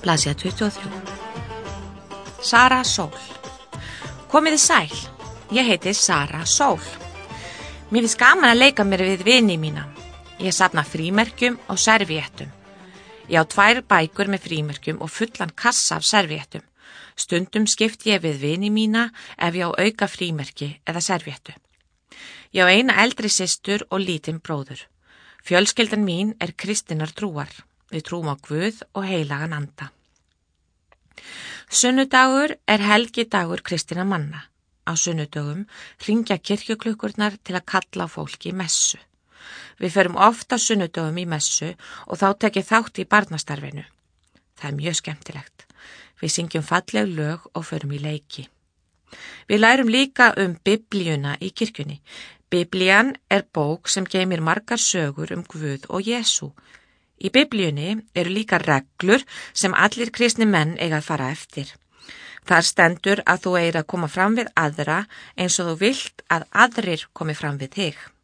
Blaðsíða 23. Sara Sól. Komiði sæl, ég heiti Sara Sól. Mér finnst gaman að leika mér við vini mína. Ég safna frímerkjum og servíettum. Ég á 2 bækur með frímerkjum og fullan kassa af servíettum. Stundum skipti ég við vini mína ef ég á auka frímerki eða servíettu. Ég á eina eldri systur og lítinn bróður. Fjölskyldan mín er kristinnar trúar. Við trúum á Guð og heilagan anda. Sunnudagur er helgidagur kristinna manna. Á sunnudögum hringja kirkjuklukkurnar til að kalla á fólki í messu. Við förum oft á sunnudögum í messu og þá tek ég þátt í barnastarfinu. Það er mjög skemmtilegt. Við syngjum falleg lög og förum í leiki. Við lærum líka Biblíuna í kirkjunni. Biblían er bók sem geymir margar sögur Guð og Jesú. Í Biblíunni eru líka reglur sem allir kristni menn eiga að fara eftir. Þar stendur að þú eigir að koma fram við aðra eins og þú vilt að aðrir komi fram við þig.